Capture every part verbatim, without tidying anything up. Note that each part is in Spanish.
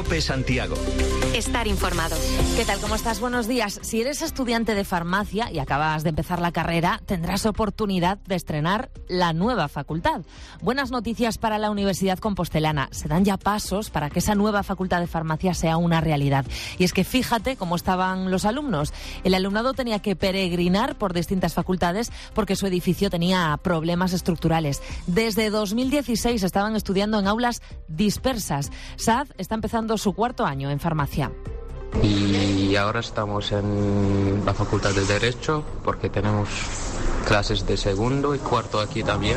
COPE Santiago. Estar informado. ¿Qué tal? ¿Cómo estás? Buenos días. Si eres estudiante de farmacia y acabas de empezar la carrera, tendrás oportunidad de estrenar la nueva facultad. Buenas noticias para la Universidad Compostelana. Se dan ya pasos para que esa nueva facultad de farmacia sea una realidad. Y es que fíjate cómo estaban los alumnos. El alumnado tenía que peregrinar por distintas facultades porque su edificio tenía problemas estructurales. Desde dos mil dieciséis estaban estudiando en aulas dispersas. Saad está empezando su cuarto año en farmacia. Y ahora estamos en la Facultad de Derecho porque tenemos clases de segundo y cuarto aquí también.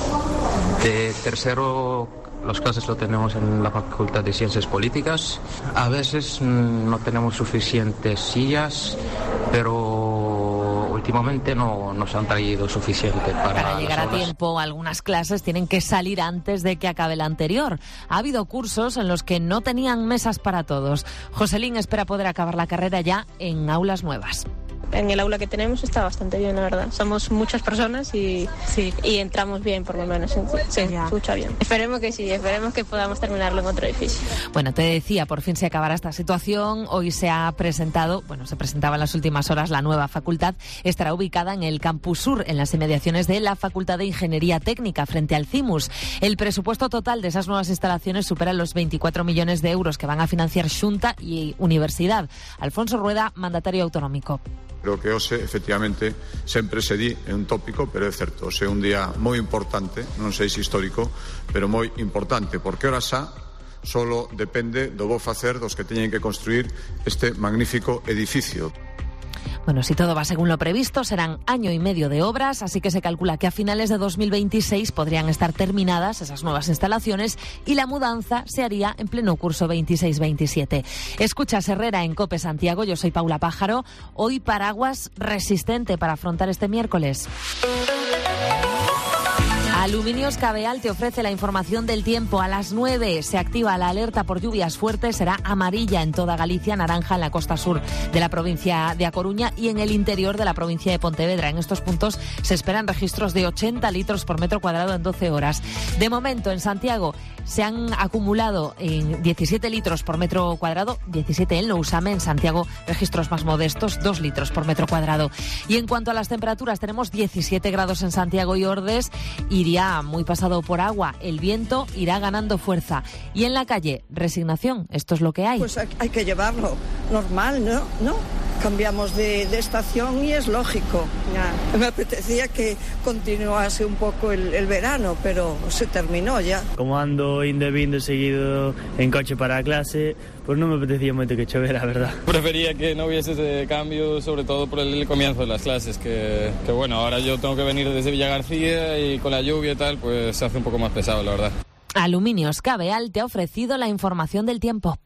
De tercero, las clases lo tenemos en la Facultad de Ciencias Políticas. A veces no tenemos suficientes sillas, pero últimamente no nos han traído suficiente para, para llegar las a tiempo. Algunas clases tienen que salir antes de que acabe la anterior. Ha habido cursos en los que no tenían mesas para todos. Joselín espera poder acabar la carrera ya en aulas nuevas. En el aula que tenemos está bastante bien, la verdad. Somos muchas personas y, sí. y entramos bien, por lo menos. Sí, se escucha bien. Esperemos que sí, esperemos que podamos terminarlo en otro edificio. Bueno, te decía, por fin se acabará esta situación. Hoy se ha presentado, bueno, se presentaba en las últimas horas la nueva facultad. Estará ubicada en el Campus Sur, en las inmediaciones de la Facultad de Ingeniería Técnica, frente al CIMUS. El presupuesto total de esas nuevas instalaciones supera los veinticuatro millones de euros que van a financiar Xunta y Universidad. Alfonso Rueda, mandatario autonómico. Creo que hoxe, efectivamente, sempre se di, é un tópico, pero é certo, hoxe é un día moi importante, non sei se histórico, pero moi importante, porque ora xa solo depende do bo facer dos que teñen que construir este magnífico edificio. Bueno, si todo va según lo previsto, serán año y medio de obras, así que se calcula que a finales de dos mil veintiséis podrían estar terminadas esas nuevas instalaciones y la mudanza se haría en pleno curso veintiséis veintisiete. Escuchas Herrera en COPE Santiago, yo soy Paula Pájaro. Hoy paraguas resistente para afrontar este miércoles. Aluminios Cabeal te ofrece la información del tiempo. A las nueve se activa la alerta por lluvias fuertes. Será amarilla en toda Galicia, naranja en la costa sur de la provincia de A Coruña y en el interior de la provincia de Pontevedra. En estos puntos se esperan registros de ochenta litros por metro cuadrado en doce horas. De momento, en Santiago se han acumulado en diecisiete litros por metro cuadrado, diecisiete en Lousame, en Santiago registros más modestos, dos litros por metro cuadrado. Y en cuanto a las temperaturas, tenemos diecisiete grados en Santiago y Ordes, iría muy pasado por agua, el viento irá ganando fuerza. Y en la calle, resignación, esto es lo que hay. Pues hay que llevarlo normal, ¿no? ¿No? Cambiamos de, de estación y es lógico. Ya. Me apetecía que continuase un poco el, el verano, pero se terminó ya. Como ando indo e vindo seguido en coche para a clase, pues non me apetecía moito que chovera, a verdad. Prefería que no hubiese ese cambio, sobre todo por el comienzo de las clases, que, que bueno, ahora yo tengo que venir desde Villa García y con la lluvia y tal, pues se hace un poco más pesado, la verdad. Aluminios Cabeal te ha ofrecido la información del tiempo.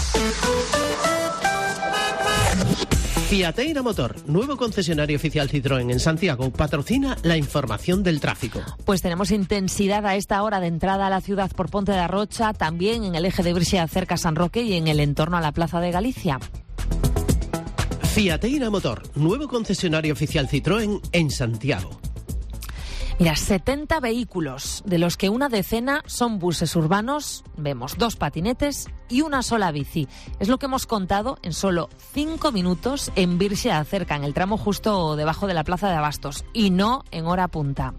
Fiateira Motor, nuevo concesionario oficial Citroën en Santiago, patrocina la información del tráfico. Pues tenemos intensidad a esta hora de entrada a la ciudad por Ponte de Arrocha, también en el eje de Bríxea cerca a San Roque y en el entorno a la Plaza de Galicia. Fiateira Motor, nuevo concesionario oficial Citroën en Santiago. Mira, setenta vehículos, de los que una decena son buses urbanos, vemos dos patinetes y una sola bici. Es lo que hemos contado en solo cinco minutos en Bríxea, cerca, en el tramo justo debajo de la Plaza de Abastos, y no en hora punta.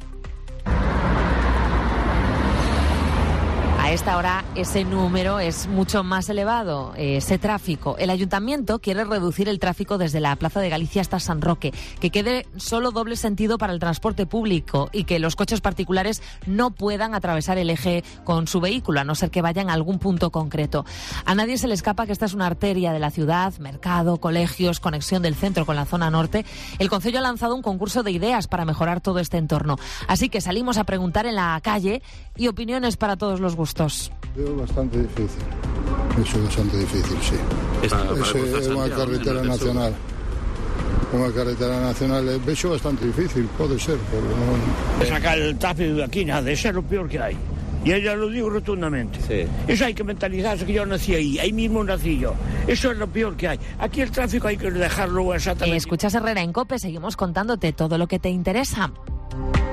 A esta hora ese número es mucho más elevado, ese tráfico. El ayuntamiento quiere reducir el tráfico desde la Plaza de Galicia hasta San Roque, que quede solo doble sentido para el transporte público y que los coches particulares no puedan atravesar el eje con su vehículo, a no ser que vayan a algún punto concreto. A nadie se le escapa que esta es una arteria de la ciudad, mercado, colegios, conexión del centro con la zona norte. El concello ha lanzado un concurso de ideas para mejorar todo este entorno. Así que salimos a preguntar en la calle y opiniones para todos los gustos. Veo bastante difícil. Eso es bastante difícil, sí. Esta, Eso es unha carretera nacional. Unha carretera nacional é vexo bastante difícil, pode ser, pero non... Sacar el tráfico de aquí, nada, eso es lo peor que hay. Y ella lo digo rotundamente. Sí. Eso hay que mentalizarse, que yo nací ahí, ahí mismo nací yo. Eso es lo peor que hay. Aquí el tráfico hay que dejarlo exactamente. Escuchas Herrera en COPE, seguimos contándote todo lo que te interesa.